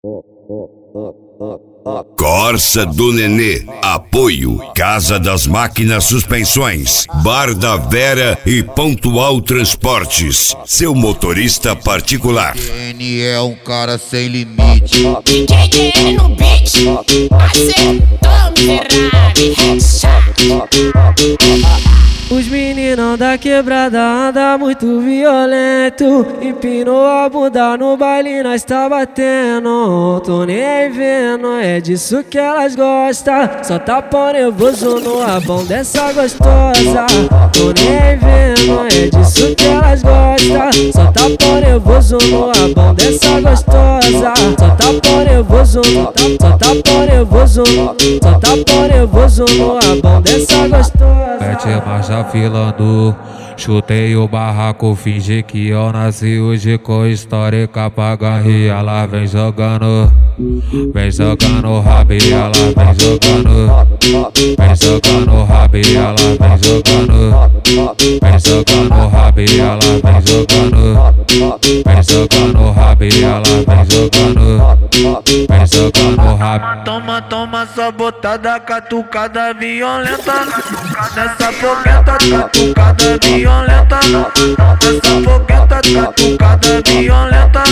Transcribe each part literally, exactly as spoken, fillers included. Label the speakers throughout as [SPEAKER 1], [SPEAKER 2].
[SPEAKER 1] Corsa do Nenê, apoio Casa das Máquinas Suspensões, Bar da Vera e Pontual Transportes, seu motorista particular.
[SPEAKER 2] N é um cara sem limite.
[SPEAKER 3] D J D N no beat, acertou miserável, headshot.
[SPEAKER 4] Os meninão da quebrada anda muito violento. Empinou a bunda no baile, nós tá batendo. Tô nem aí vendo, é disso que elas gostam. Só tapão nervoso no abão dessa gostosa. Tô nem aí vendo, é disso que elas gostam. Só tapão nervoso no abão dessa gostosa. Só tapão nervoso, só tapão nervoso, só tapão nervoso no abão dessa gostosa.
[SPEAKER 5] Mete marcha filando, chutei o barraco, fingi que eu nasci hoje com histórica pra ganhar. Ela vem jogando, vem jogando rabo, ela vem jogando, vem jogando rabo, ela vem jogando, vem jogando rabo, ela vem jogando, vem jogando rabo, ela vem jogando, vem jogando rabo.
[SPEAKER 6] Toma, toma só botada, catucada violenta. Nessa fogueta, catucada violenta. Nessa fogueta, catucada violenta.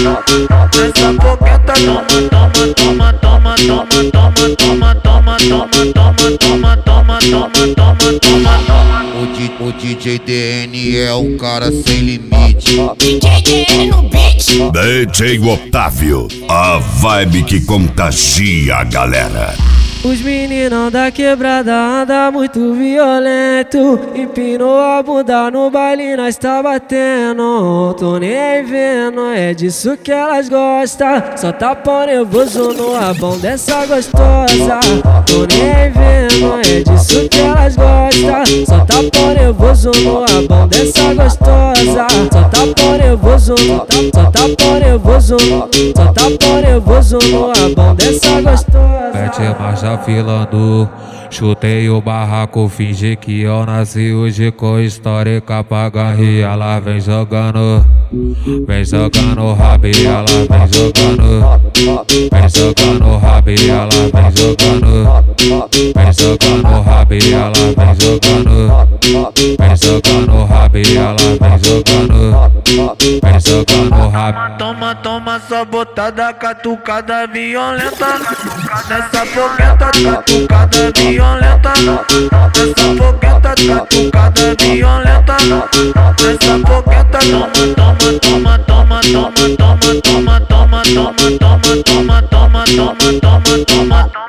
[SPEAKER 6] Nessa fogueta, toma, toma, toma, toma, toma, toma, toma, toma, toma, toma, toma, toma, toma, toma.
[SPEAKER 2] O, D, o D J D N é um cara sem limite.
[SPEAKER 3] D J D N no beat,
[SPEAKER 1] D J Otávio, a vibe que contagia a galera.
[SPEAKER 4] Os meninão da quebrada anda muito violento. Empinou a bunda no baile, nós tá batendo. Tô nem aí vendo, é disso que elas gostam. Só tapão nervoso no abão dessa gostosa. Tô nem aí vendo, é disso que elas gostam. Só tapão nervoso no abão dessa gostosa. Só tapão nervoso, só tapão nervoso, só tapão nervoso no abão dessa gostosa.
[SPEAKER 5] Mete marcha filando, chutei o barraco, fingi que eu nasci hoje com histórica pra ganhar. Ela vem jogando, vem jogando rabo, ela vem jogando, vem jogando rabo, ela vem jogando, vem jogando rabo, ela vem jogando, vem jogando rabo, ela vem jogando, vem jogando rabo.
[SPEAKER 6] Toma, toma só botada, catucada violenta. Nessa fogueta, catucada violenta. Nessa fogueta, catucada violenta. Nessa fogueta, toma, toma, toma, toma, toma, toma, toma, toma, toma, toma, toma, toma, toma, toma, toma.